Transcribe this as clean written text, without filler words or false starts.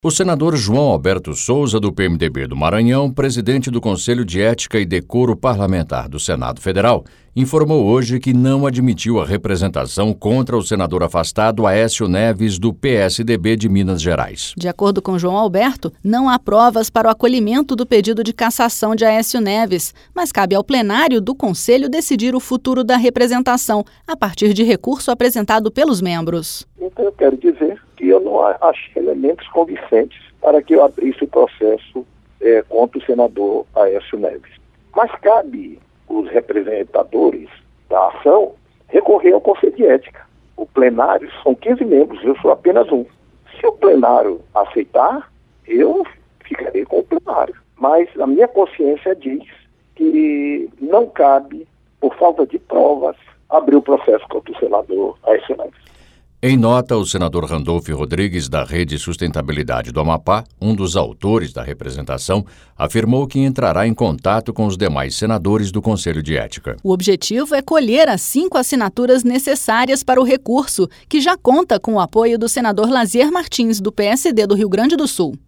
O senador João Alberto Souza, do PMDB do Maranhão, presidente do Conselho de Ética e Decoro Parlamentar do Senado Federal, informou hoje que não admitiu a representação contra o senador afastado Aécio Neves, do PSDB de Minas Gerais. De acordo com João Alberto, não há provas para o acolhimento do pedido de cassação de Aécio Neves, mas cabe ao plenário do Conselho decidir o futuro da representação, a partir de recurso apresentado pelos membros. Então eu quero dizer que eu não achei elementos convincentes para que eu abrisse o processo contra o senador Aécio Neves. Mas cabe os representadores da ação recorrer ao Conselho de Ética. O plenário são 15 membros, eu sou apenas um. Se o plenário aceitar, eu ficarei com o plenário. Mas a minha consciência diz que não cabe, por falta de provas, abrir o processo contra o senador Aécio Neves. Em nota, o senador Randolfo Rodrigues, da Rede Sustentabilidade do Amapá, um dos autores da representação, afirmou que entrará em contato com os demais senadores do Conselho de Ética. O objetivo é colher as 5 assinaturas necessárias para o recurso, que já conta com o apoio do senador Lazier Martins, do PSD do Rio Grande do Sul.